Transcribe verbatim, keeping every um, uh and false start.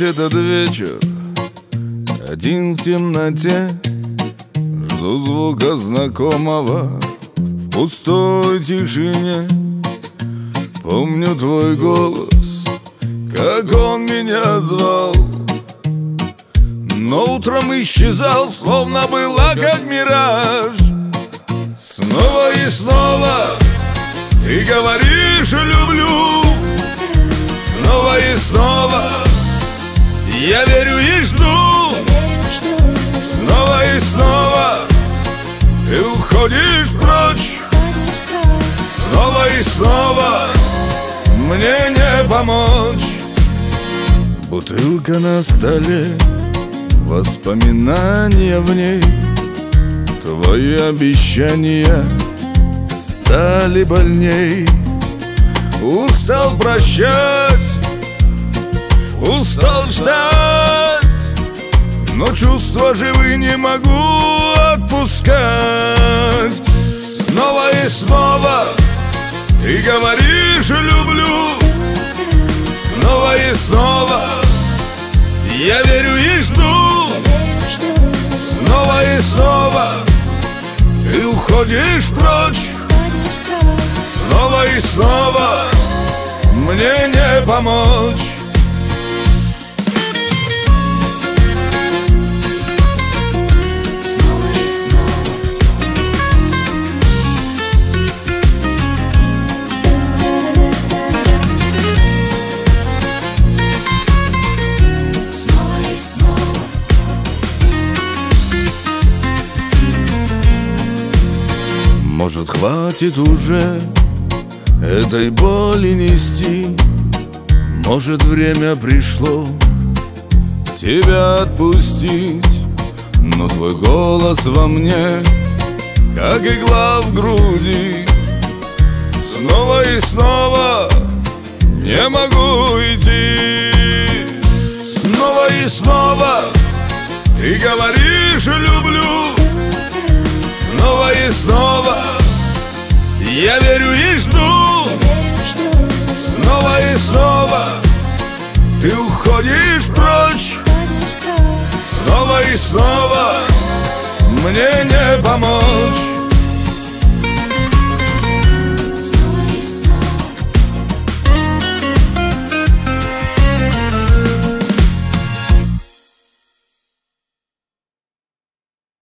этот вечер, один в темноте, жду звука знакомого в пустой тишине. Помню твой голос, как он меня звал, но утром исчезал, словно была как мираж. Снова и снова ты говоришь «люблю», снова и снова я верю и жду. Снова и снова ты уходишь прочь, снова и снова мне не помочь. Бутылка на столе, воспоминания в ней, твои обещания стали больней. Устал прощать, устал ждать, но чувства живы не могу отпускать. Снова и снова ты говоришь «люблю», снова и снова я верю и жду. Снова и снова ты уходишь прочь, снова и снова мне не помочь. Может, хватит уже этой боли нести, может, время пришло тебя отпустить. Но твой голос во мне, как игла в груди, снова и снова не могу идти. Снова и снова ты говоришь «люблю», снова и снова я верю и жду. Снова и снова ты уходишь прочь, снова и снова мне не помочь.